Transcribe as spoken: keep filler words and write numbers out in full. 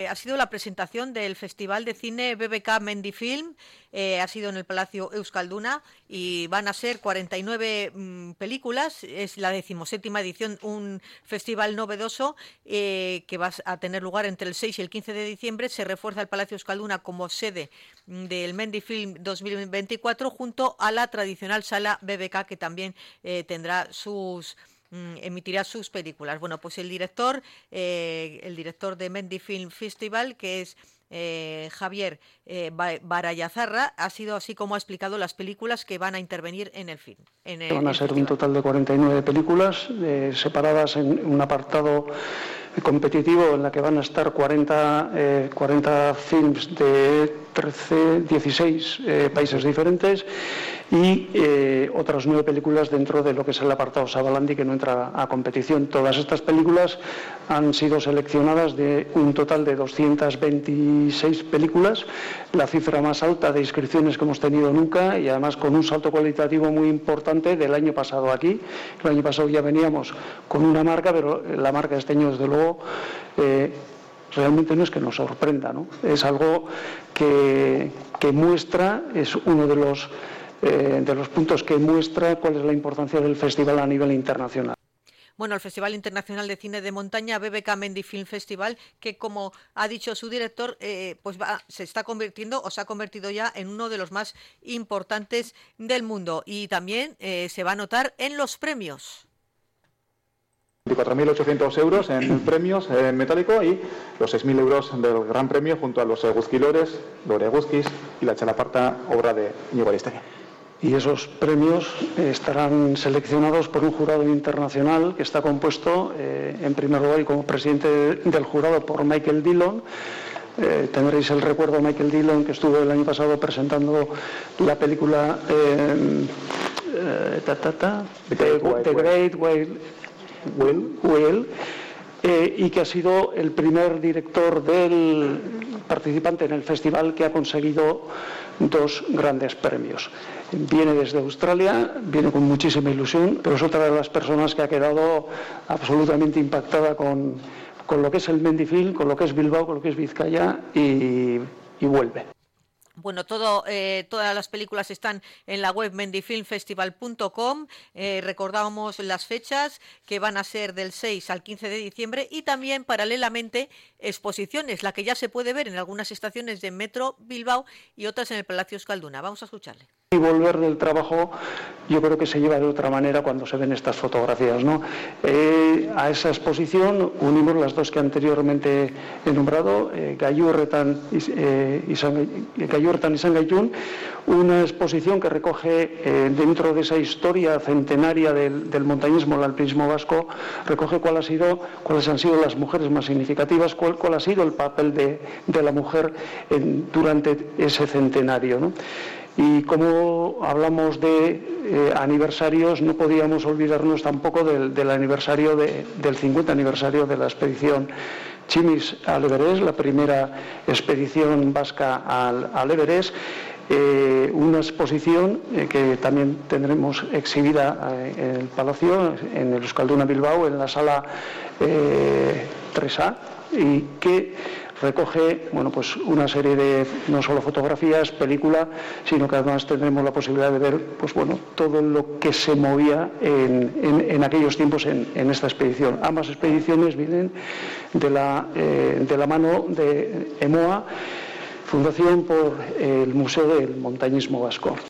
ha sido la presentación del Festival de Cine B B K Mendifilm, eh, ha sido en el Palacio Euskalduna y van a ser cuarenta y nueve mmm, películas, es la decimoséptima edición, un festival novedoso eh, que va a tener lugar entre el seis y el quince de diciembre. Se refuerza el Palacio Euskalduna como sede del Mendifilm dos mil veinticuatro junto a la tradicional sala B B K, que también eh, tendrá sus emitirá sus películas. Bueno, pues el director, eh, el director de Mendifilm Festival, que es eh, Javier eh, Barayazarra, ha sido así como ha explicado las películas que van a intervenir en el film. En el, van a ser festival. Un total de cuarenta y nueve películas eh, separadas en un apartado competitivo en la que van a estar cuarenta, eh, cuarenta films de trece, dieciséis eh, países diferentes y eh, otras nueve películas dentro de lo que es el apartado Sabalandi, que no entra a competición. Todas estas películas han sido seleccionadas de un total de doscientas veintiséis películas, la cifra más alta de inscripciones que hemos tenido nunca, y además con un salto cualitativo muy importante del año pasado aquí. El año pasado ya veníamos con una marca, pero la marca de este año, desde luego, eh, realmente no es que nos sorprenda, ¿no? Es algo que, que muestra, es uno de los, eh, de los puntos que muestra cuál es la importancia del festival a nivel internacional. Bueno, el Festival Internacional de Cine de Montaña, B B K Mendifilm Festival, que como ha dicho su director, eh, pues va, se está convirtiendo o se ha convertido ya en uno de los más importantes del mundo, y también eh, se va a notar en los premios. veinticuatro mil ochocientos euros en premios en metálico y los seis mil euros del Gran Premio junto a los Eguzquilores, Lore Eguzquiz y la Txalaparta, obra de Íñigo Ariztegi. Y esos premios eh, estarán seleccionados por un jurado internacional que está compuesto, eh, en primer lugar y como presidente del jurado, por Michael Dillon. Eh, tendréis el recuerdo de Michael Dillon, que estuvo el año pasado presentando la película eh, eh, ta, ta, ta, The, The Great Whale, Whale, Whale eh, y que ha sido el primer director del participante en el festival que ha conseguido dos grandes premios. Viene desde Australia, viene con muchísima ilusión, pero es otra de las personas que ha quedado absolutamente impactada con, con lo que es el Mendifilm, con lo que es Bilbao, con lo que es Vizcaya, y, y vuelve. Bueno, todo, eh, todas las películas están en la web mendifilmfestival punto com. Eh, recordábamos las fechas, que van a ser del seis al quince de diciembre, y también paralelamente exposiciones, la que ya se puede ver en algunas estaciones de Metro Bilbao y otras en el Palacio Euskalduna. Vamos a escucharle. Y volver del trabajo, yo creo que se lleva de otra manera cuando se ven estas fotografías, ¿no? Eh, a esa exposición unimos las dos que anteriormente he nombrado, eh, Gaiurretan y, eh, y San Gaiun, una exposición que recoge eh, dentro de esa historia centenaria del, del montañismo, el alpinismo vasco, recoge cuál ha sido, cuáles han sido las mujeres más significativas, cuál, cuál ha sido el papel de, de la mujer en, durante ese centenario, ¿no? Y como hablamos de eh, aniversarios, no podíamos olvidarnos tampoco del, del aniversario de, del cincuenta aniversario de la expedición Chimis al Everest, la primera expedición vasca al, al Everest. Eh, una exposición eh, que también tendremos exhibida eh, en el Palacio, en el Euskalduna Bilbao, en la sala eh, tres A, y que recoge, bueno, pues una serie de no solo fotografías, película, sino que además tendremos la posibilidad de ver, pues bueno, todo lo que se movía en, en, en aquellos tiempos en, en esta expedición. Ambas expediciones vienen de la, eh, de la mano de EMOA, Fundación por el Museo del Montañismo Vasco.